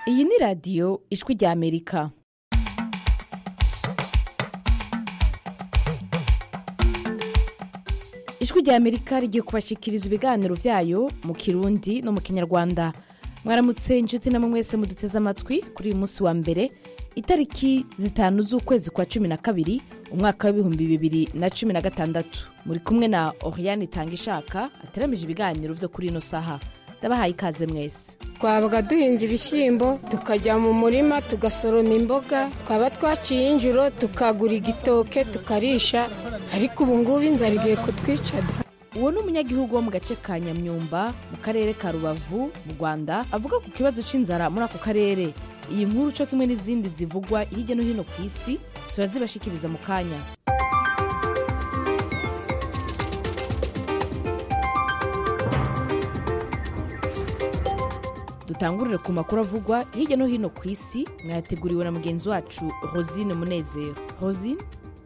Iyi ni radiyo ijwi rya Amerika. Ijwi rya Amerika rigiye kubashikiriza ibiganiro vyayo mu Kirundi no mu Kinyarwanda. Mwaramutse inshuti namwe mwese muduteze amatwi kuri uyu munsi wa mbere itariki 5 z'ukwezi kwa 12 umwaka wa 2016. Muri kumwe na Oriane Tangishaka ateramije ibiganiro vyo kuri ino saha. Ndabahaye ikaze mwese. Twabaga duhinze ibishyimbo tukajya mu murima tugasoroma imboga, twaba twaciye injuro tukagura igitoke tukarisha, ariko ubu ngubu inzara igiye kutwica. Uwo ni umunyagihugu wo mu gace ka Nyamyumba mu karere ka Rubavu mu Rwanda avuga ku kibazo c'inzara muri ako karere. Iyi nkuru cyo kimwe n'izindi zivugwa hirya no hino ku isi turazibashikiriza mu kanya. Dutangurire ku makuru avugwa hirya no hino ku isi mwateguriwe na mugenzi wacu Rosine Munezero. Rosine,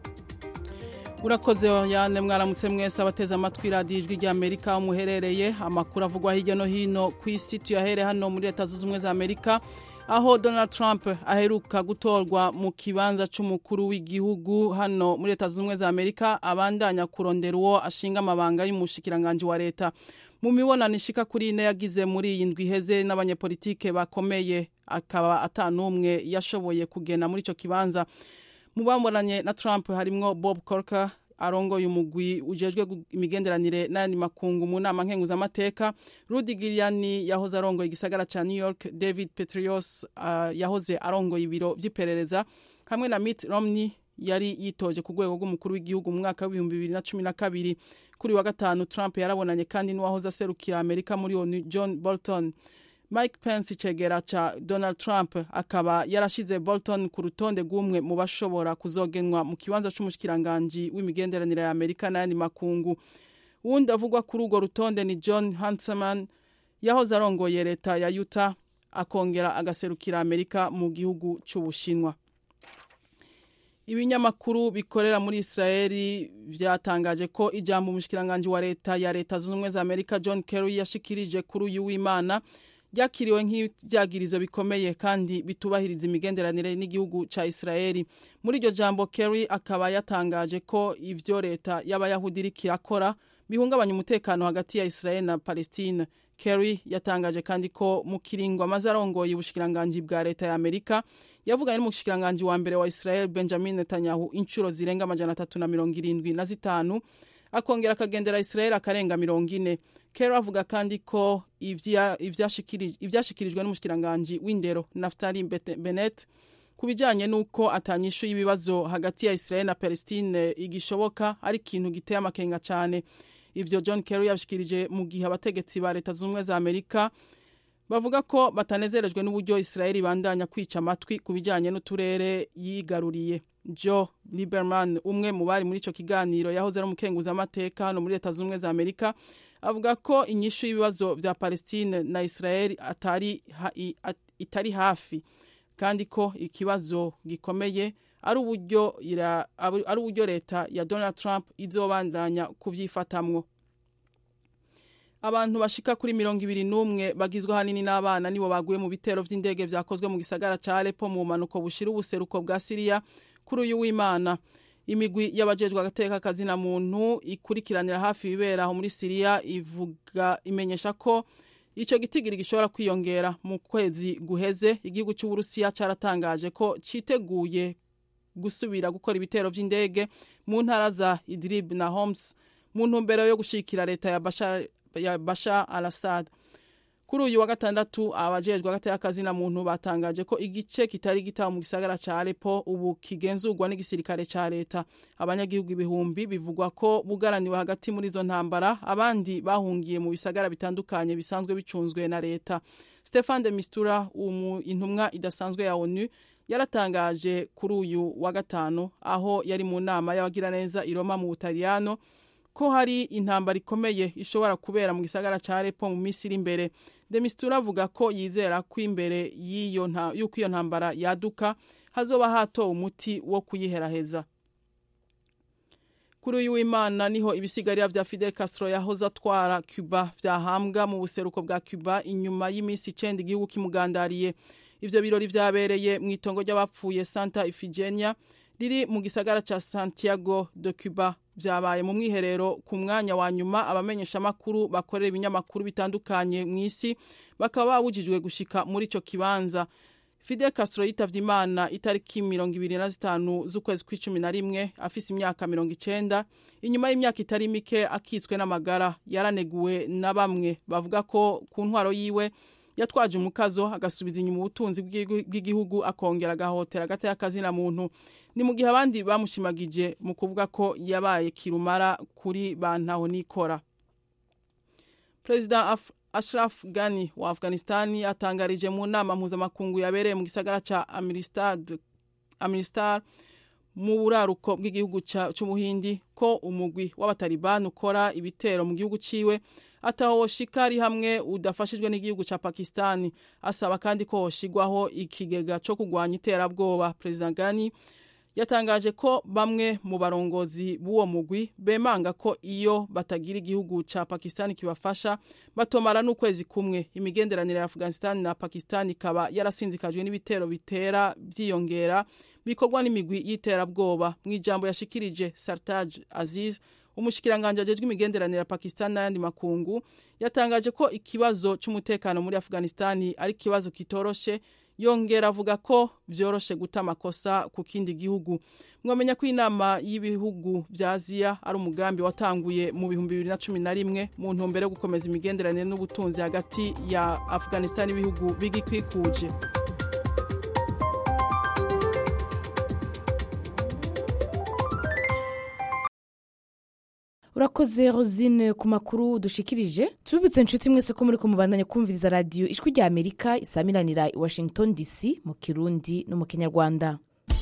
urakoze Oriane, mwaramutse mwese abateze amatwi radiyo ijwi rya Amerika umuherereye. Amakuru avugwa hirya no hino ku isi tuyahere hano muri Leta Zunze Ubumwe za Amerika, aho Donald Trump aheruka gutorwa mu kibanza c'umukuru w'igihugu hano muri Leta Zunze Ubumwe za Amerika, abandanya kurondera uwo ashinga amabanga y'umushikiranganje wa leta. Mu mibonano ishika kuri ine yagize muri iyi ndwi iheze n'abanyepolitike bakomeye, akaba atanumwe yashoboye kugena muri ico kibanza. Mu bamboranye na Trump harimwo Bob Corker arongoye umugwi ujejwe imigenderanire n'ayandi makungu mu nama nkenguzamateka, Rudy Giuliani yahoze arongoye igisagara ca New York, David Petraeus yahoze arongoye ibiro vy'iperereza, hamwe na Mitt Romney yari yitoje ku rwego rw'umukuru w'igihugu mu mwaka wa 2012. Kuri wa gatanu Trump yarabonanye kandi n'uwahoze aserukira Amerika muri ONU John Bolton. Mike Pence icegera ca Donald Trump akaba yarashize Bolton ku rutonde rw'umwe mu bashobora kuzogenwa mu kibanza c'umushikiranganje w'imigenderanire ya Amerika n'ayandi makungu. Uwundi avugwa kuri urwo rutonde ni John Huntsman yahoze arongoye leta ya Utah akongera agaserukira Amerika mu gihugu c'Ubushinwa. Ibinyamakuru bikorera muri Israeli vyatangaje ko ijambo umushikiranganje wa leta ya Leta Zunze Ubumwe za Amerika John Kerry yashikirije kuri uyu w'Imana ryakiriwe nk'ivyagirizo bikomeye kandi bitubahiriza imigenderanire n'igihugu ca Israeli. Muri iryo jambo Kerry akaba yatangaje ko ivyo leta y'abayahudi iriko irakora bihungabanya umutekano hagati ya Israeli na Palestine. Kerry yatangaje kandi ko mu kiringo amaze arongoye ubushikiranganje bwa leta ya Amerika yavuganye n'umushikiranganje wa mbere wa Israel Benjamin Netanyahu inshuro zirenga 375 akongera akagendera Israel akarenga 40. Kerry avuga kandi ko ivyashikirijwe n'umushikiranganje w'indero Naftali Bennett kubijanye nuko atanyishu y'ibibazo hagati ya Israel na Palestine igishoboka ari ikintu giteye amakenga cyane. Ivyo John Kerry yabishikirije mu gihe abategetsi ba Leta Zunze Ubumwe za Amerika bavuga ko batanezerejwe n'uburyo Israel ibandanya kwica amatwi kubijanye n'uturere yigaruriye. Joe Lieberman, umwe mu bari muri ico kiganiro yahoze ari umukenguza amateka hano muri Leta Zunze Ubumwe za Amerika, avuga ko inyishu y'ibibazo vya Palestine na Israel itari hafi, kandi ko ikibazo gikomeye ari uburyo leta ya Donald Trump izobandanya kuvyifatamwo. Abantu bashika kuri 21 bagizwe hanini n'abana nibo baguye mu bitero vy'indege vyakozwe mu gisagara ca Aleppo mu manuko bushira ubuseruko bwa Syria kuri uyu w'Imana. Imigwi y'abajejwe agateka kazina muntu ikurikiranira hafi ibibera aho muri Syria imenyesha ko ico gitigiri gishobora kwiyongera. Mu kwezi guheze igihugu cy'u Burusiya caratangaje ko citeguye gusubira gukora ibitero vy'indege mu ntara za Idlib na Homs mu ntumbero yo gushikira leta ya Bashar al-Assad. Kuri uyu wa gatandatu abajejwe agateka kazina muntu batangaje ko igice kitari gitaho mu gisagara ca Aleppo ubu kigenzurwa n'igisirikare ca leta. Abanyagihugu ibihumbi bivugwa ko bugaraniwe hagati muri zo ntambara, abandi bahungiye mu bisagara bitandukanye bisanzwe bicunzwe na leta. Stefan de Mistura, intumwa idasanzwe ya ONU, yaratangaje kuri uyu wa gatanu aho yari mu nama y'abagiraneza i Roma mu Butaliyano ko hari intambara ikomeye ishobora kubera mu gisagara ca Aleppo mu minsi iri imbere. De Mistura avuga ko yizera ko imbere y'uko iyo ntambara yaduka hazoba hatowe umuti wo kuyiheraheza. Kuri uyu w'Imana niho ibisigarira vya Fidel Castro yahoze atwara Cuba vyahambwa mu buseruko bwa Cuba inyuma y'imisi 9 igihugu kimugandariye. ivyo birori vyabereye mu itongo ry'abapfuye Santa Ifigenia riri mu gisagara ca Santiago de Cuba. Vyabaye mu mwiherero ku mwanya wa nyuma abamenyesha makuru bakorera ibinyamakuru bitandukanye mw'isi bakaba babujijwe gushika muri ico kibanza. Fidel Castro yitavye Imana itariki 25 z'ukwezi kwa11 afise imyaka 90 inyuma y'imyaka itari mike akitswe n'amagara. Yaraneguwe na bamwe bavuga ko ku ntwaro yiwe yatwaje umukazo agasubiza inyuma ubutunzi bw'igihugu akongera agahotera agateka kazina muntu. Ni mu gihe abandi bamushimagije mu kuvuga ko yabaye kirumara kuri bantaho nikora. President Ashraf Ghani wa Afghanistan atangarije mu nama mpuzamakungu yabereye mu gisagara ca Amritsar mu buraruko bw'igihugu c'Ubuhindi ko umugwi w'abataliban ukora ibitero mu gihugu ciwe ataho shikari hamwe udafashijwe n'igihugu ca Pakistan. Asaba kandi ko hoshigwaho ikigega co kugwanya iterabwoba. President Ghani yatangaje ko bamwe mu barongozi b'uwo mugwi bemanga ko iyo batagira igihugu ca Pakistan kibafasha batomara n'ukwezi kumwe. Imigenderanire ya Afghanistan na Pakistan ikaba yarasinzikajwe n'ibitero bitera vyiyongera bikorwa n'imigwi y'iterabwoba. Mu ijambo yashikirije Sartaj Aziz, umushikiranganje ajejwe imigenderanire ya Pakistan n'ayandi makungu, yatangaje ko ikibazo c'umutekano muri Afghanistan ari kibazo kitoroshe. Yongera avuga ko vyoroshe guta amakosa ku kindi gihugu. Mwamenya ko inama y'ibihugu vya Aziya ari umugambi watanguye mu 2011 mu ntumbero yo gukomeza imigenderanire n'ubutunzi hagati ya Afghanistan n'ibihugu bigikwikuje. Urakoze Rosine ku makuru dushikirije. Tubibutse inshuti mwese ko muri kumubandanya kumviriza radio Ijwi rya Amerika isamiranira i Washington DC mu Kirundi no mu Kinyarwanda.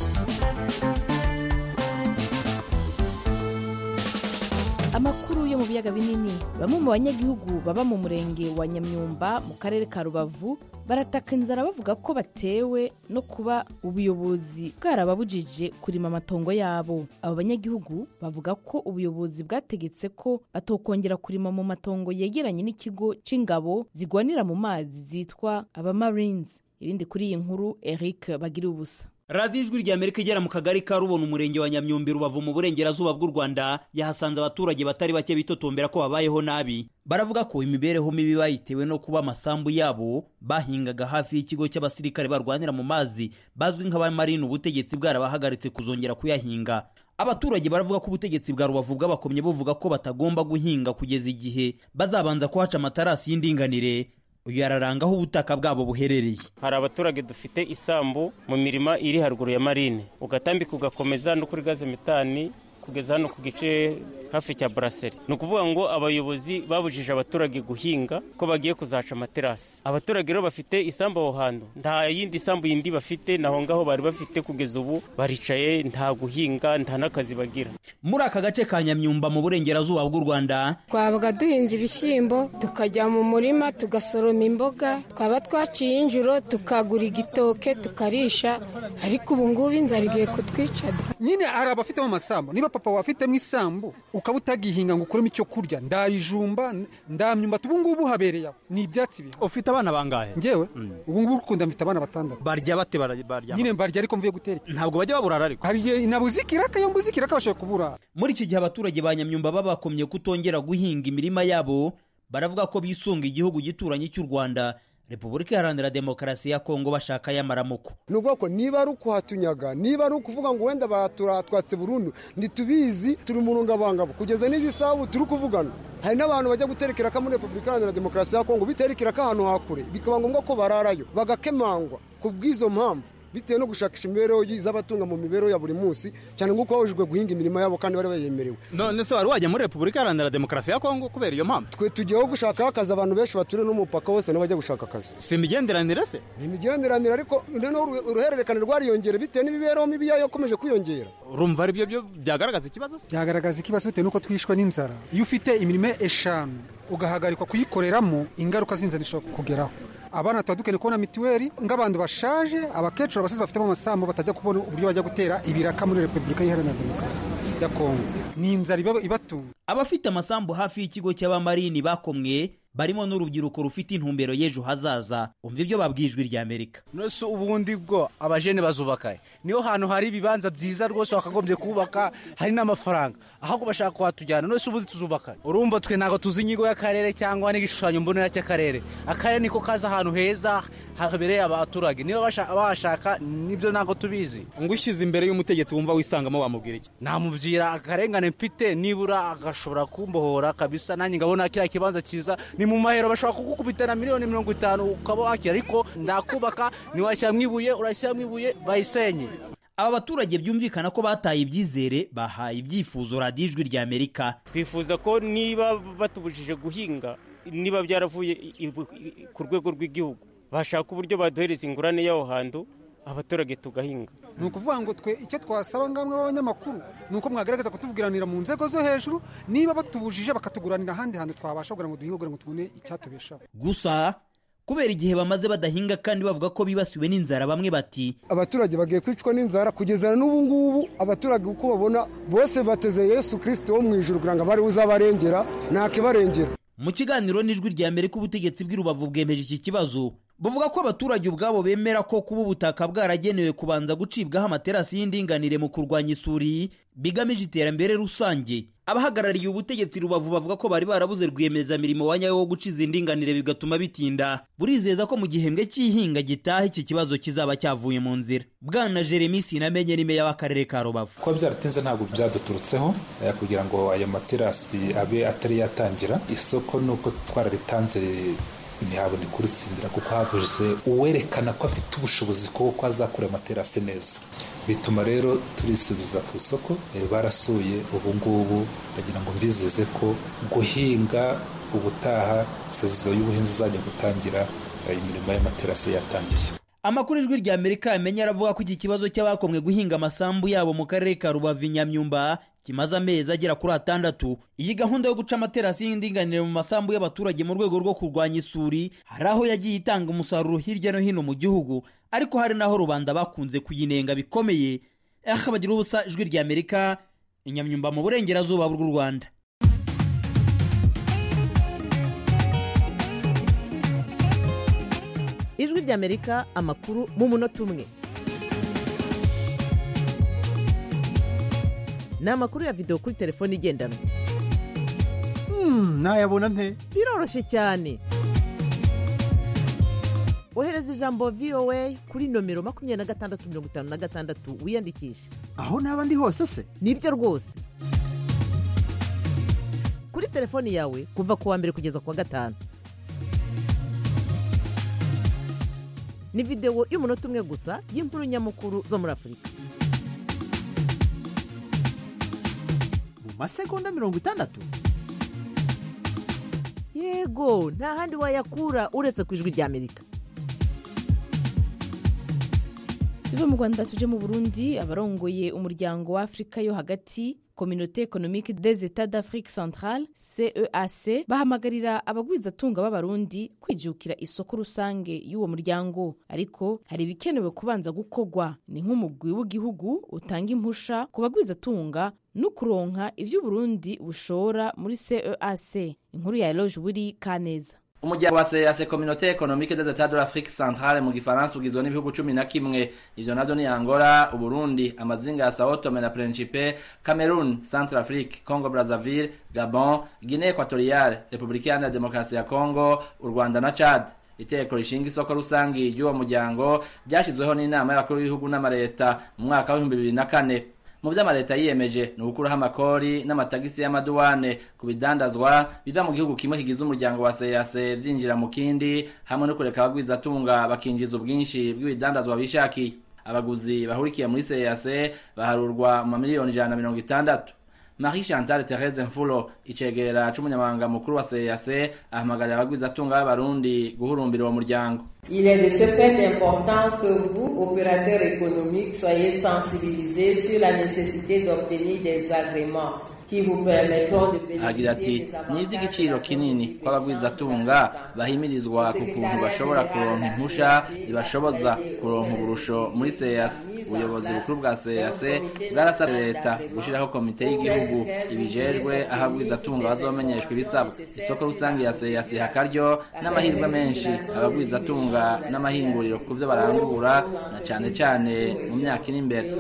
Amakuru yo mu biyaga binini. Bamwe mu banyagihugu baba mu murenge wa Nyamyumba mu karere ka Rubavu barataka inzara bavuga ko batewe no kuba ubuyobozi bwarababujije kurima amatongo yabo. Abo banyagihugu bavuga ko ubuyobozi bwategetse ko batokongera kurima mu matongo yegeranye n'ikigo c'ingabo zigwanira mu mazi zitwa aba Marines. Ibindi kuri iyi nkuru Eric Bagira ubusa. Radio Ijwi rya Amerika igera mu kagari ka Rubona umurenge wa Nyamyumbi Rubavu mu burengerazuba bw'u Rwanda yahasanze abaturage batari bake bitotombera ko babayeho nabi. Baravuga ko imibereho mibi bayitewe no kuba amasambu yabo bahingaga hafi y'ikigo cy'abasirikare barwanira mu mazi bazwi nk'abamarine ubutegetsi bwarabahagaritse kuzongera kuyahinga. Abaturage baravuga ko ubutegetsi bwa Rubavu bw'abakomye buvuga ko batagomba guhinga kugeza igihe bazabanza kuhaca amatarasi y'indinganire yararangaho ubutaka bwabo buherereye. Hari abaturage dufite isambu mu mirima iri haruguru ya marine ugatambika ugakomeza no kuri gaze metani kugeza hano ku gice hafi cya Brasserie. Ni ukuvuga ngo abayobozi babujije abaturage guhinga ko bagiye kuzaca amaterasi. Abaturage rero bafite isambu aho hantu, nta yindi sambu yindi bafite, naho ngaho bari bafite kugeza ubu baricaye, nta guhinga, nta n'akazi bagira. Muri aka gace ka Nyamyumba mu burengerazuba bw'u Rwanda twabaga duhinze ibishyimbo tukajya mu murima tugasoroma imboga, twaba twaciye injuro tukagura igitoke tukarisha, ariko ubu ngubu inzara igiye kutwica. Nyine hari abafite mu masambu, niba papa wafitemo isambu ukaba utagihinga ngo ukuremo icyo kurya, ndabijumba ndamyumba, ubu ngubu habereye ni ibyatsi biha. Ufite abana bangahe? Ngewe ubu ngubu ukunda mfite abana 6. Barya bate? Barya nyine barya ariko mvuye gutera. Ntabwo bajya baburara ariko hari inabuzikiraka yo mbuzikiraka bashaka kubura. Muri iki gihe abaturage ba Nyamyumba babakomye kutongera guhinga imirima yabo, baravuga ko bisunga igihugu gituranye cy'u Rwanda Repubulika Iharanira Demokarasi ya Kongo bashaka y'amaramuko. Nubwo ko niba ari ukuhatunyaga, niba ari ukuvuga ngo wenda baturatwatse burundu, ntitubizi, turi mu rungabangabo kugeza n'izi sabu turi kuvugana. Hari n'abantu bajya guterekera ka muri Repubulika Iharanira Demokarasi ya Kongo biterekera ka ahantu hakure, bikaba ngombwa ko bararayo bagakemangwa kubw'izo mpamvu bitewe no gushakisha imibereho y'abatunga mu mibereho ya buri munsi, cyane nk'uko babujijwe guhinga imirimo yabo kandi bari bayemerewe. None se wari wajya muri Repubulika Iharanira Demokarasi ya Kongo kubera iyo mpamvu? Twe tugiyeho gushaka akazi, abantu benshi bature n'umupaka wose n'abajya gushaka akazi. Si imigenderanire se? Ni imigenderanire, ariko noneho uruhererekane rwariyongera bitewe n'imibereho mibi yayo yakomeje kwiyongera. Urumva ari byo byagaragaza ikibazo? Byagaragaza ikibazo bitewe nuko twishwe n'inzara. Iyo ufite imirimo 5 ugahagarikwa kuyikoreramo, ingaruka z'inzara zishobora kugeraho. Abana twadukene kubona mituweli, ng'abantu bashaje, abakecuru abasizi bafite mu masambu batajya kubona uburyo bajya gutera ibiraka muri Repubulika Iharanira Demokarasi ya Kongo. Ni inzara ibatunga. Abafite amasambu hafi y'ikigo cy'abamarine bakomwe barimo n'urubyiruko rufite intumbero y'ejo hazaza. Umva ibyo babwijwe rya Amerika. Nose ubundi bwo abajene bazubakaye niyo hantu hari ibibanza byiza rwose bakagombye kubaka, hari n'amafaranga ahubwo bashaka kwatujyana. Nose ubundi tuzubaka, urumva twe ntago tuzi inyigo y'akarere cyangwa n'igishushanyo mbonera cy'akarere. Akarere niko kaza ahantu heza habereye abaturage, niyo bashaka nibyo ntago tubizi. Ngushize imbere y'umutegetsi wumva wisangamo wamubwira iki? Namubwira akarengane mfite, nibura agashobora kumbohora kabisa, nanjye ngabona kiriya kibanza cyiza. Ni mu mahero bashaka kugukubita na miliyoni 50 ukaba wakira, ariko ndakubaka niwashyira mwibuye urashyira mwibuye bayisenye. Aba baturage byumvikana ko bataye ibyizere, bahaye ibyifuzo radiyo Ijwi rya Amerika. Twifuza ko niba batubujije guhinga, niba byaravuye ku rwego rw'igihugu, bashaka uburyo baduhereza ingurane y'aho hantu abaturage tugahinga. Ni ukuvuga ngo twe icyo twasaba ngamwe b'abanyamakuru ni uko mwagaragaza kutuvugiranira mu nzego zo hejuru, niba batubujije bakatuguranira ahandi hantu twabasha kugira ngo duhinge ngo tubone icyatubeshaho. Gusa kubera igihe bamaze badahinga kandi bavuga ko bibasiwe n'inzara, bamwe bati abaturage bagiye kwicwa n'inzara kugeza n'ubu ngubu. Abaturage uko babona bose bateze Yesu Kristo wo mu ijuru kugira ngo abari uzabarengera nakibarengera. Mu kiganiro n'Ijwi rya Amerika, ubutegetsi bw'i Rubavu bwemeje iki kibazo, buvuga ko abaturage ubwabo bemera ko kuba ubutaka bwaragenewe kubanza gucibwaho amaterasi y'indinganire mu kurwanya isuri bigamije iterambere rusange. Abahagarariye ubutegetsi Rubavu bavuga ko bari barabuze rwiyemezamirimo wa nyawo wo guciza indinganire bigatuma bitinda. Burizeza ko mu gihembwe cy'ihinga gitaha iki kibazo kizaba cyavuye mu nzira. Bwana Jeremy Sinamenye ni meya w'akarere ka Rubavu. Ko byaratinze ntabwo byaduturutseho kugira ngo ayo materasi abe atari yatangira. Isoko nuko twararitanze ntihabone kuritsindira kuko habuze uwerekana ko afite ubushobozi ko azakora amaterasi neza. Bituma rero turisubiza ku isoko, barasuye ubu ngubu bagira ngo mbizeze ko guhinga ubutaha sezo y'ubuhinzi izajya gutangira imirimo y'amaterasi yatangiye. Amakuru Ijwi rya Amerika yamenye aravuga ko iki kibazo cy'abakomwe guhinga amasambu yabo mu karere ka Rubavu Nyamyumba kimaze amezi agera kuri 6. Iyi gahunda yo guca amaterasi y'indinganire mu masambu y'abaturage mu rwego rwo kurwanya isuri hari aho yagiye itanga umusaruro hirya no hino mu gihugu, ariko hari naho rubanda bakunze kuyinenga bikomeye. Bagira ubusa, Ijwi rya Amerika, Nyamyumba mu burengerazuba bw'u Rwanda. Ijwi rya Amerika, amakuru mu munota umwe. Ni amakuru ya video kuri telefone igendanwa. Nayabona nte? Biroroshye cyane. Ohereza ijambo VOA kuri nomero 2656 wiyandikishe. Aho naba ndi hose se? Nibyo rwose. Kuri telefone yawe kuva ku wa mbere kugeza ku wa gatanu. Ni video y'umunota umwe gusa y'inkuru nyamukuru zo muri Afurika. Masegonda 60. Yego, nta handi wayakura uretse ku Ijwi rya Amerika. Tuve mu Rwanda tuje mu Burundi. Abarongoye umuryango wa Afrika yo hagati, Communauté économique des États d'Afrique centrale CEAC, bahamagarira abagwizatunga b'abarundi kwijukira isoko rusange y'uwo muryango, ariko hari bikenewe kubanza gukogwa. Ni nk'umugwi w'igihugu utanga impusha ku bagwizatunga no kuronka ivyo Burundi bushora muri CEAC. Inkuru ya Eloge Wiri Kaneza. Umuryango wa CEAC Communauté économique des États de l'Afrique centrale mu gifaransa ugizwe n'ibihugu 11. Ivyo navyo ni Angola, Uburundi, amazinga ya Sao Tome na Principe, Cameroun, Centrafrique, Congo Brazzaville, Gabon, Guinée Equatoriale, Republika Iharanira Demokarasi ya Congo, u Rwanda na Chad. Iteko rishinga isoko rusangi y'uwo muryango ryashizweho n'inama y'abakuru b'ibihugu n'amareta mu mwaka wa 2004. Mu vy'amareta yiyemeje ni ukuraho amakori n'amatagisi y'amaduwane ku bidandazwa biva mu gihugu kimwe kigize umuryango wa CEAC vyinjira mu kindi, hamwe no kureka abagwizatunga bakinjiza ubwinshi bw'ibidandazwa bishakiye. Abaguzi bahurikiye muri CEAC baharurwa mu miliyoni 160. Marie Chantal Thérèse Mfulo, icegera c'umunyamabanga mukuru wa CEAC, ahamagarira abagwizatunga b'abarundi guhurumbira uwo muryango. Il est de ce fait important que vous, opérateurs économiques, soyez sensibilisés sur la nécessité d'obtenir des agréments qui vous permettront de agira ati ni iby'igiciro kinini kw'abagwizatunga bahimirizwa ku kuntu bashobora kuronka impusha zibashoboza kuronka uburusho muri CEAC. Ubuyobozi bukuru bwa CEAC bwarasabye leta gushyiraho komite y'igihugu ibijejwe aho abagwizatunga bazomenyeshwa ibisabwa. Isoko rusange ya CEAC hakaryo n'amahirwe menshi abagwizatunga n'amahinguriro ku byo barangura na cyane cyane mu myaka iri imbere.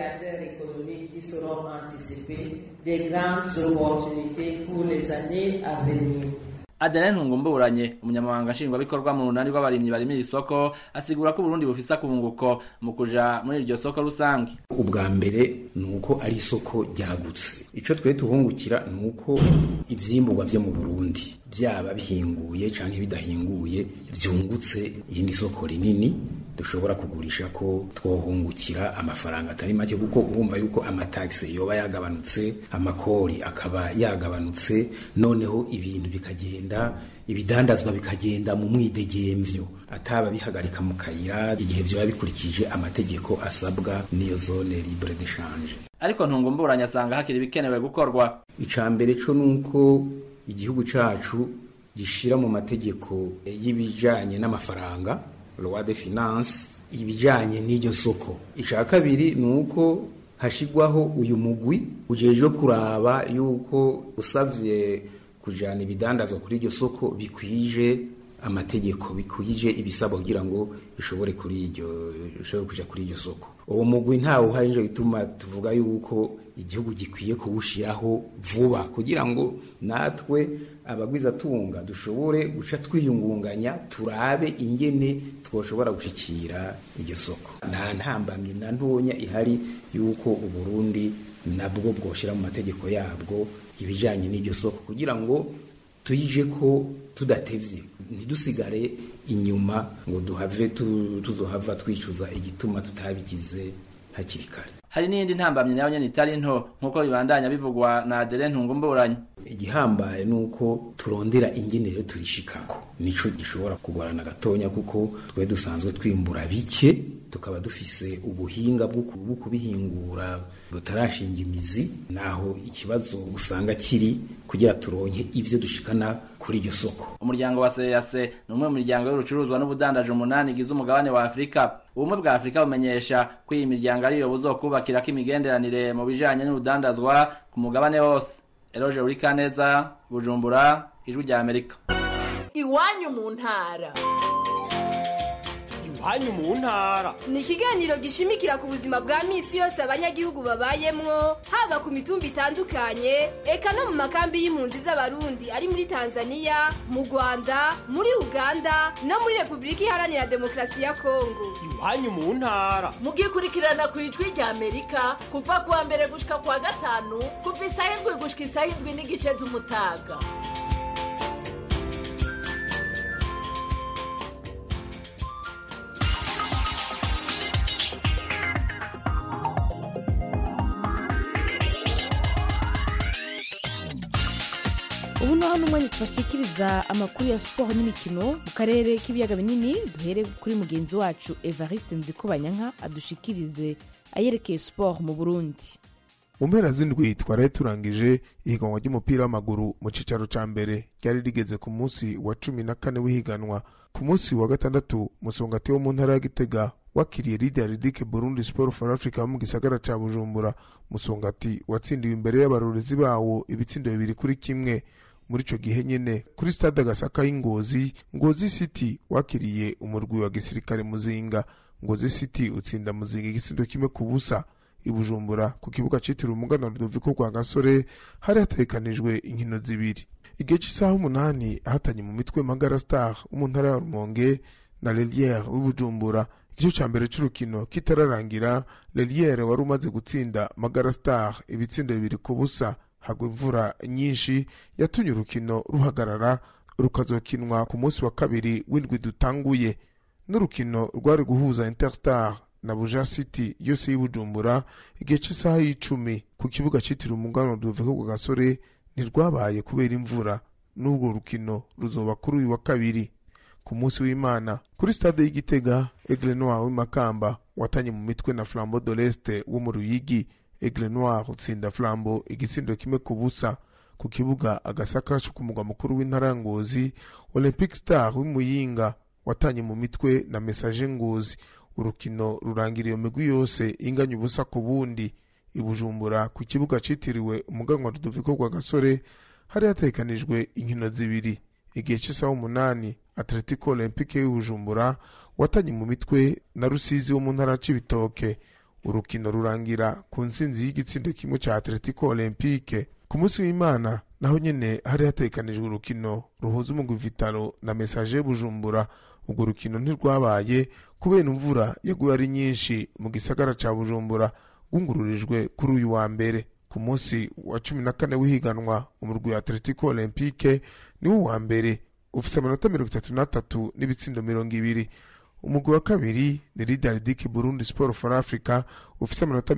Des grandes opportunités pour les années à venir. Adeline Ntungumburanye umunyamabanga nshingwabikorwa mu runani rw'abarimyi barimira isoko asigura ko Burundi bufise akunguko mu kuja muri iryo soko rusange. Ubwa mbere nuko ari isoko ryagutse, ico twe tuhungukira nuko ivyimburwa vyo mu Burundi byaba bihinguye canke bidahinguye vyungutse irindi soko rinini dushobora kugurisha ko twohungukira amafaranga atari make, kuko urumva yuko amataxe yoba yagabanutse, amakori akaba yagabanutse, noneho ibintu bikagenda, ibidandazwa bikagenda mu mwidegemvyo ataba bihagarika mu kayira igihe vyo bikurikije amategeko asabwa niyo zone libre d'échange. Ariko Ntungumburanye asanga hakiri bikenewe gukorwa. Icambere co nuko igihugu cacu gishira mu mategeko y'ibijanye n'amafaranga loi de finance ibijanye n'iryo soko. Ica kabiri nuko hashigwaho uyu mugwi ujeje kuraba yuko usavye kujana ibidandazwa kuri iryo soko bikwije amategeko, bikwije ibisabwa kugira ngo bishobore kuja kuri iryo soko. Uwo mugwi ntawe uhari, nje bituma tuvuga yuko igihugu gikwiye kubushiraho vuba kugira ngo natwe abagwizatunga dushobore guca twiyungunganya turabe ingene twoshobora gushikira iryo soko. Nta ntambamye na ntonya ihari yuko Uburundi nabwo bwoshira mu mategeko yabwo ibijanye n'iryo soko kugira ngo tuyije ko tudatevye, ntidusigare inyuma ngo duhave tuzohava twicuza igituma tutabigize hakiri kare. Hari n'indi ntambamye nayo nyene itari nto nkuko bibandanya bivugwa na Adeline Ntungumburanye. Igihambaye nuko turondera ingenero turishikako, nico gishobora kugorana gatonya kuko twe dusanzwe twimbura bike, tukaba dufise ubuhinga bwo kubihingura butarashinga imizi, naho ikibazo usanga kiri kugira turonke ivyo dushikana kuri iryo soko. Umuryango wa CEAC ni umwe mu miryango y'urucuruzwa n'ubudandaje 8 igize umugabane wa Afrika. Ubumwe bwa Afrika bumenyesha ko iyi miryango ariyo buzokubakira imigenderanire mu bijanye n'urudandazwa ku mugabane wose. Eloge Urikaneza, Bujumbura, Ijwi rya Amerika. Iwanyu mu ntara. Iwanyu mu ntara ni ikiganiro gishimikira ku buzima bwa misi yose abanyagihugu babayemwo, haba ku mitumba itandukanye, eka no mu makambi y'impunzi z'abarundi ari muri Tanzania, mu Rwanda, muri Uganda no muri Republika Iharanira Demokarasi ya Kongo. Iwanyu mu ntara mugikurikirana ku Ijwi rya Amerika kuva kuwa mbere gushika kwa gatanu kuva isaha 7 gushika isaha 7 n'igice z'umutaga. ubu no hano umwanya tubashikiriza amakuru ya siporo n'imikino mu karere k'ibiyaga binini. Duhere kuri mugenzi wacu Evariste Nzikobanyanka adushikirize ayerekeye siporo mu Burundi. Mu mpera z'indwi twaraye turangije ihiganwa ry'umupira w'amaguru mu cicaro ca mbere ryari rigeze ku munsi wa 14 w'ihiganwa. Ku munsi wa gatandatu Musongati wo mu ntara ya Gitega wakiriye Lydia Ridike Burundi Sport for Africa mu gisagara ca Bujumbura. Musongati watsindiwe imbere y'abarorezi bawo ibitsindo 2-1. Muri ico gihe nyene kuri stade Gasaka y'Ingozi, Ngozi City wakiriye umurwi wa gisirikare Muzinga. Ngozi City utsinda Muzinga igitsindo 1-0. Ibujumbura ku kibuga citiriwe umugana Rudoviko kwa Gasore hari hatekanijwe inkino zibiri. Igihe cy'isaha 8 ahatanye mu mitwe Magara Star umuntara ya Rumonge na Lelière w'Ibujumbura. Igice ca mbere c'urukino kitararangira, Lelière wari umaze gutsinda Magara Star ibitsindo 2-0. Hagwa imvura nyinshi yatumye urukino ruhagarara, rukazokinwa ku munsi wa kabiri w'indwi dutanguye. N'urukino rwari guhuza Interstar na Buja City yose y'Ibujumbura igihe cy'isaha 10 ku kibuga citiriwe umugano Rudoviko kwa Gasore ntirwabaye kubera imvura. N'ubwo rukino ruzoba kuri uyu wa kabiri ku munsi w'Imana kuri stade y'Igitega. Aigle Noir w'Imakamba watanye mu mitwe na Flambeau de l'Est wo mu Ruyigi. Aigle Noir utsinda Flambeau igitsindo kimwe ku busa ku kibuga agasaka cyo ku mugwa mukuru w'intara Ngozi. Olympic Star w'Imuyinga watanye mu mitwe na Message Ngozi. Urukino rurangira iyo migwi yose inganya ubusa ku bundi. Ibujumbura ku kibuga citiriwe umuganwa Rudoviko kwa Gasore hari hatekanijwe inkino zibiri. Igihe cy'isaha 8 Atletico Olympique y'Ubujumbura watanye mu mitwe na Rusizi wo mu ntara Cibitoke. Urukino rurangira ku nsinzi y'igitsindo kimwe ca Atletico Olympique. Ku munsi w'Imana naho nyene hari hatekanijwe urukino ruhuza umugwi Vitalo na Message Bujumbura. Ubwo rukino ntirwabaye kubera imvura yaguye ari nyinshi mu gisagara ca Bujumbura, gungururijwe kuri uyu wa mbere. Ku munsi wa 14 w'ihiganwa umurwi wa Atletico Olympique niwo wa mbere ufise amanota 33 n'ibitsindo 20. Umugwi wa kabiri ni Lidardik Burundi Sport for Africa ufise amanota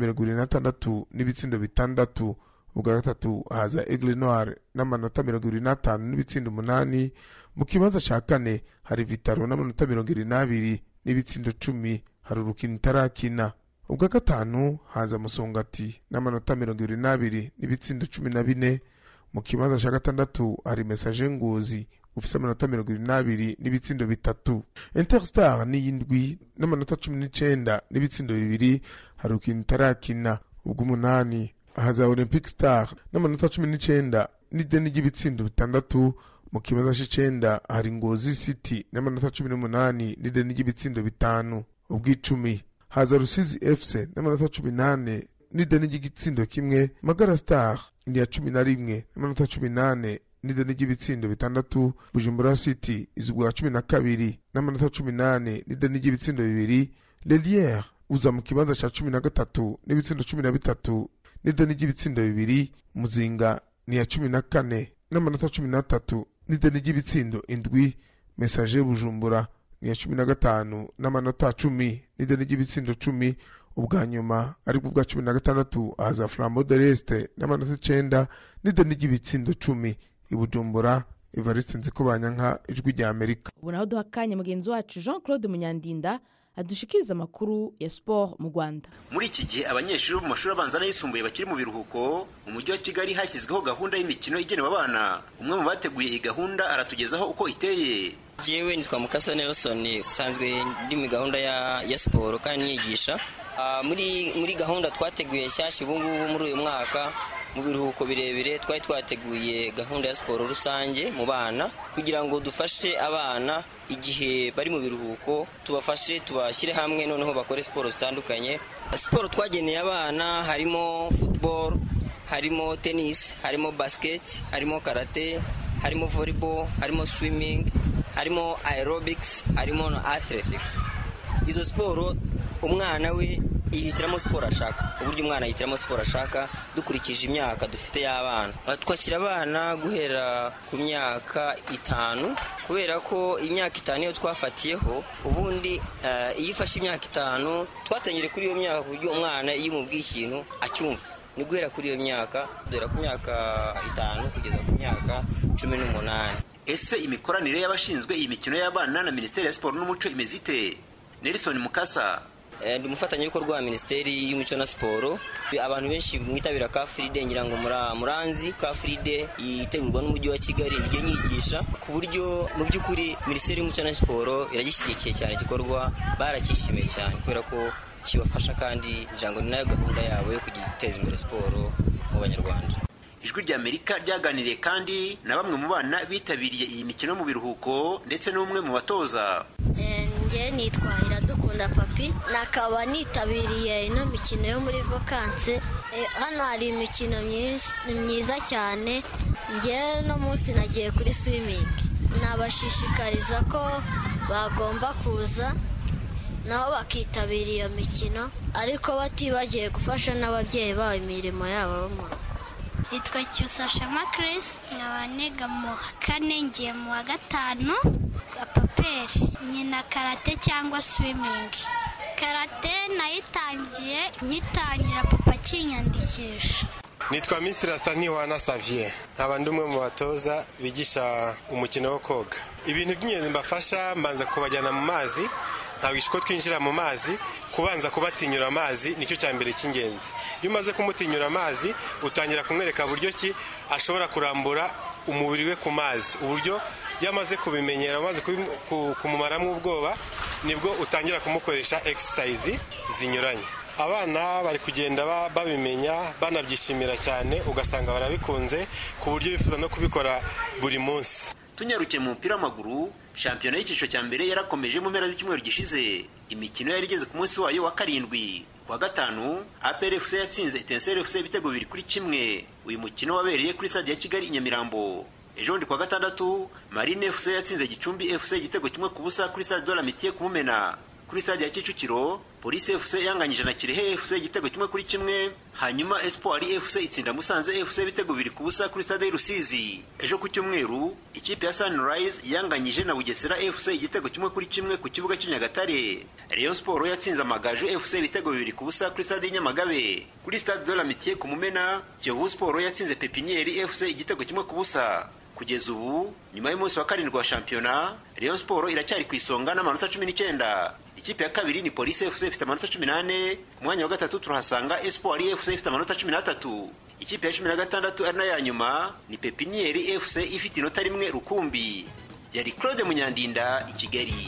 26 n'ibitsindo 6. Ubwa gatatu haza Aigle Noir n'amanota 25 n'ibitsindo 8. Mu kibanza ca kane hari Vitaro n'amanota 22 n'ibitsindo 10. Hari urukino tarakina. Ubwa gatanu haza Musongati n'amanota 22 n'ibitsindo 14. Mu kibanza ca gatandatu hari Message Ngozi ufise amanota 22 n'ibitsindo 3. Interstar ni yindwi n'amanota 19 n'ibitsindo 2. Hari urukino tarakina. Ubwo umunani haza Olympic Star n'amanota 19 n'ideni ry'ibitsindo 6. Mu kibanza c'icenda hari Ngozi City n'amanota 18 n'ideni ry'ibitsindo 5. Ubw'icumi haza Rusizi FC n'amanota 18 n'ideni ry'igitsindo kimwe. Magara Star ni ya 11 n'amanota 18 n'ideni ry'ibitsindo 6. Bujumbura City izugwa 12 n'amanota 18 n'ideni ry'ibitsindo 2. Lelière uza mu kibanza ca 13 n'ibitsindo 13 n'ideni ry'ibitsindo 2. Muzinga ni ya 14 n'amanota 13 n'ideni ry'ibitsindo 7. Message Bujumbura ni ya 15 n'amanota 10 n'ideni ry'ibitsindo 10. Ubwa nyuma ari bwo bwa 16 haza Flambeau de l'Est n'amanota 9 n'ideni ry'ibitsindo 10. Ibujumbura Evariste Nzikobanyanka, Ijwi rya Amerika. Ubu naho duha akanya mugenzi wacu Jean Claude Munyandinda adushikiriza amakuru ya sport mu Rwanda. Muri iki gihe abanyeshuri bo mu mashuri abanza n'ayisumbuye bakiri mu biruhuko, mu mujyi wa Kigali hashyizweho gahunda y'imikino igenewe abana. Umwe mu bateguye iyi gahunda aratugezaho uko iteye. Jewe nitwa Mukasa Nelson, sanzwe ndi mu gahunda ya sport kandi niyigisha. Muri gahunda twateguye nshyashya ubu ngubu muri uyu mwaka mu biruhuko birebire twari twateguye gahunda ya siporo rusange mu bana kugira ngo dufashe abana igihe bari mu biruhuko, tubafashe tubashyire hamwe noneho bakore siporo zitandukanye. Siporo twageneye abana harimo football, harimo tennis, harimo basket, harimo karate, harimo volleyball, harimo swimming, harimo aerobics, harimo athletics. Izo siporo umwana we yihitiramo siporo ashaka, uburyo umwana yihitiramo siporo ashaka dukurikije imyaka dufite y'abana. Twakira abana guhera ku myaka 5 kubera ko imyaka 5 yo twafatiyeho. Ubundi iyo ifashe imyaka 5 twatangire kuri iyo myaka kuburyo umwana iyo umubwiye ikintu acyumva. Ni guhera kuri iyo myaka dore ku myaka 5 kugeza ku myaka 18. Ese imikoranire y'abashinzwe iyi mikino y'abana na Minisiteri ya Siporo n'Umuco imeze ite? Nelson Mukasa ndi umufatanyabikorwa wa Minisiteri y'Umuco na Siporo. Abantu benshi mwitabira Car Free Day ngira ngo muranzi Car Free Day itegurwa n'umujyi wa Kigali nige nyigisha ku buryo mu by'ukuri Minisiteri y'Umuco na Siporo iragishyigikiye cyane gikorwa, barakishimiye cyane kubera ko kibafasha kandi jango ni nayo gahunda yabo yo kugiteza imbere siporo mu Banyarwanda. Ijwi rya Amerika ryaganiriye kandi na bamwe mu bana bitabiriye iyi mikino mu biruhuko ndetse n'umwe mu batoza. Nge nitwa Iradukunda Papi, nakaba nitabiriye ino mikino yo muri vacances. Hano hari imikino myinshi myiza cyane. Nge no munsi nagiye kuri swimming. Nabashishikariza ko bagomba kuza nabo bakitabira iyo mikino ariko batibagiye gufasha n'ababyeyi babo imirimo yabo mu rugo. Nitwa Cyusa Shema Chris, nkaba niga mu 4 ngiye mu 5 paperi. Nyina karate cyangwa swimming. Karate nayitangiye nyitangira papa kinyandikisha. Nitwa Misira Saniwana Xavier, nkaba ndumwe mu batoza bigisha umukino wo koga. Ibintu by'ingenzi mbafasha mbanza kubajyana mu mazi nkawigisha uko twinjira mu mazi, kubanza kubatinyura amazi nicyo cya mbere cy'ingenzi. Iyo umaze kumutinyura amazi utangira kumwereka buryo ki ashobora kurambura umubiri we ku mazi, uburyo yamaze kubimenyera, amaze kumumaramo ubwoba, nibwo utangira kumukoresha exercise zinyuranye. Abana bari kugenda babimenya, banabyishimira cyane, ugasanga barabikunze ku buryo bifuza no kubikora buri munsi. Tunyarukiye mu mupira w'amaguru, shampiyona y'icyiciro cya mbere yarakomeje mu mpera z'icyumweru gishize. Imikino yari igeze ku munsi wayo wa 7. Kuwa gatanu, APR FC yatsinze Etincelle FC ibitego 2-1. Uyu mukino wabereye kuri stade ya Kigali Nyamirambo. Ejo ndi kuwa gatandatu, Marine FC yatsinze Gicumbi FC igitego 1-0 kuri stade de l'Amitié ku Mumena. Kuri stade ya Kicukiro, Police FC yanganyije na Kirehe FC igitego 1-1. Hanyuma Espoir FC itsinda Musanze FC ibitego 2-0 kuri stade y'Rusizi. Ejo ku cyumweru, ikipe ya Sunrise yanganyije na Bugesera FC igitego 1-1 ku kibuga cy'Inyagatare. Rayon Sport yatsinze Amagaju FC ibitego 2-0 kuri stade y'Inyamagabe. Kuri stade de l'Amitié ku Mumena, Kiyovu Sport yatsinze Pepinieri FC igitego 1-0. Kugeza ubu, nyuma y'umunsi wa 7 wa shampiyona, Rayon Sport iracyari ku isonga n'amanota 19. Ikipe ya kabiri ni Police FC ifite amanota 18, ku mwanya wa gatatu turahasanga Espoir FC ifite amanota 13. Ikipe ya 16 ari nayo ya nyuma ni Pepinieri FC ifite inota 1 rukumbi. Yari Claude Munyandinda i Kigali.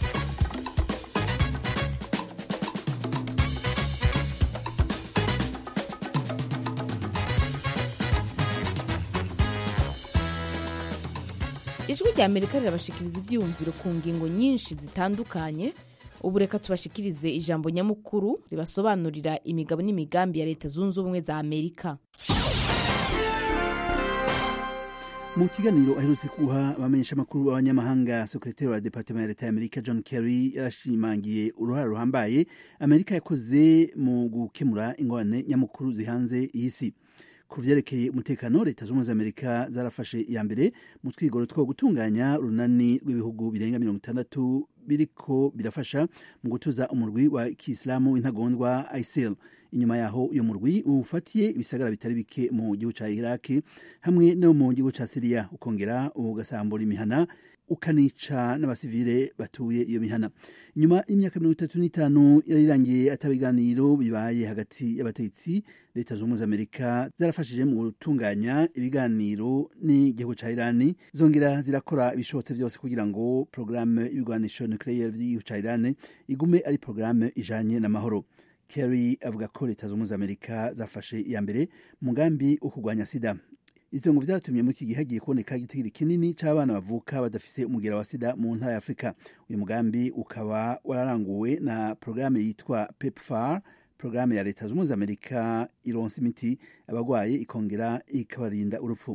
Ijwi rya Amerika rirabashikiriza ivyiyumviro ku ngingo nyinshi zitandukanye. Ubu reka tubashikirize ijambo nyamukuru ribasobanurira imigabo n'imigambi ya Leta Zunze Ubumwe za Amerika. Mu kiganiro aherutse kuha abamenyesha makuru abanyamahanga, sekretari wa Departement ya Leta ya Amerika John Kerry yarashimangiye uruhare ruhambaye Amerika yakoze mu gukemura ingorane nyamukuru zihanze iy'isi. Ku vyerekeye umutekano, Leta Zunze Ubumwe za Amerika zarafashe iya mbere mu twigoro two gutunganya urunani rw'ibihugu birenga 60 biriko birafasha mu gutuza umurwi wa Kiislamu w'intagondwa ISIL. Inyuma yaho uyo murwi ufatiye ibisagara bitari bike mu gihugu ca Iraq hamwe no mu gihugu ca Syria, ukongera ugasambura imihana ukanica n'abasivile batuye iyo mihana. Inyuma y'imyaka 35 yarirangiye atabiganiro bibaye hagati y'abategetsi, Leta Zunze Ubumwe za Amerika zarafashije mu gutunganya ibiganiro n'igihugu ca Iran, zongera zirakora ibishobotse byose kugira ngo programme y'ibigwanisho nucleaire by'igihugu ca Iran igume ari programme ijanye n'amahoro. Kerry avuga ko Leta Zunze Ubumwe za Amerika zafashe iya mbere mu mugambi wo kurwanya sida. Ivyo ngo vyaratumye muri iki gihe hagiye kuboneka igitigiri kinini c'abana bavuka badafise umugera wa sida mu ntara ya Afrika. Uyu mugambi ukaba wararanguwe na programme yitwa PEPFAR, programme ya Leta Zunze Ubumwe za Amerika ironsa imiti abagwaye ikongera ikabarinda urupfu.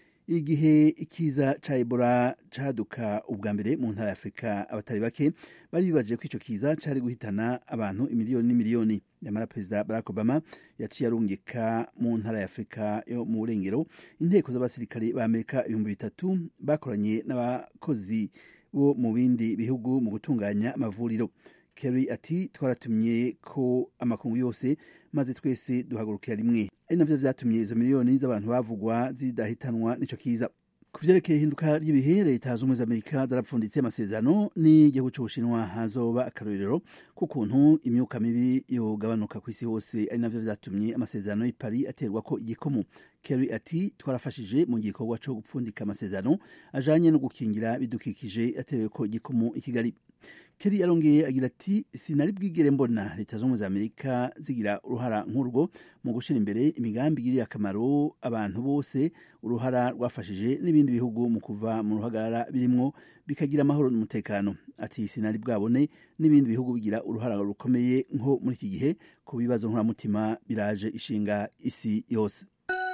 Igihe ikiza ca Ebola caduka ubwa mbere mu ntara ya Afrika, abatari bake bari bibaje ko ico kiza cari guhitana abantu imiliyoni n'imiliyoni. Nyamara Perezida Barack Obama yaciye arungika mu ntara ya Afrika yo mu burengero inteko z'abasirikare ba Amerika 3,000 bakoranye n'abakozi bo mu bindi bihugu mu gutunganya amavuriro. Kerry ati twaratumye ko amakungu yose maze twese duhagurukira rimwe. Ari navyo vyatumye izo miliyoni z'abantu bavugwa zidahitanwa n'ico kiza. Ku vyerekeye ihinduka ry'ibihe, Leta Zunze Ubumwe za Amerika zarapfunditse amasezerano n'igihugu c'Ubushinwa hazoba akarorero k'ukuntu imyuka mibi yogabanuka kw'isi hose. Ari navyo vyatumye amasezerano y'i Paris aterwa ko igikomo. Kerry ati twarafashije mu gikorwa co gupfundika amasezerano ajanye no gukingira bidukikije atewe ko igikomo i Kigali. Kerry arongeye agira ati sinari bwigere mbona Leta Zunze Ubumwe za Amerika zigira uruhara nk'urwo mu gushira imbere imigambi igiriye akamaro abantu bose, uruhara rwafashije n'ibindi bihugu mu kuva mu ruhagarara birimwo bikagira amahoro n'umutekano. Ati sinari bwabone n'ibindi bihugu bigira uruhara rukomeye nko muri iki gihe ku bibazo nkuramutima biraje ishinga isi yose.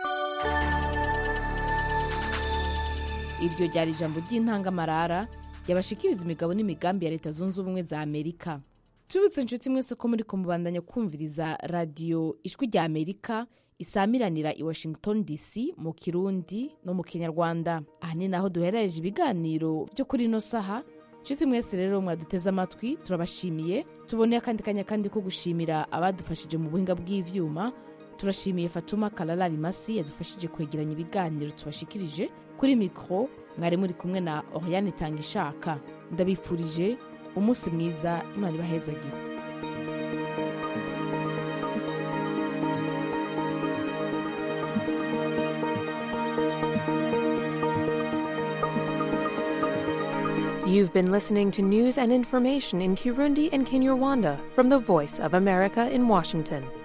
Iryo ryari ijambo ry'intangamarara yabashikiriza imigabo n'imigambi ya Leta Zunze Ubumwe za Amerika. Tubutse inshuti mwese ko muri kumubandanya kumviriza radio Ijwi rya Amerika isamiranira i Washington DC mu Kirundi no mu Kinyarwanda. Aha ni naho duherereje ibiganiro byo kuri ino saha. Inshuti mwese rero mwaduteze amatwi turabashimiye. Tuboneye akandi kanya kandi ko gushimira abadufashije mu buhinga bw'ivyuma. Turashimiye Fatuma Kalala Rimasi yadufashije kwegeranya ibiganiro tubashikirije. Kuri mikro mwari muri kumwe na Oriane Tangishaka. Ndabifurije umunsi mwiza, Imana ibahezagire. You've been listening to news and information in Kirundi and Kinyarwanda from the Voice of America in Washington.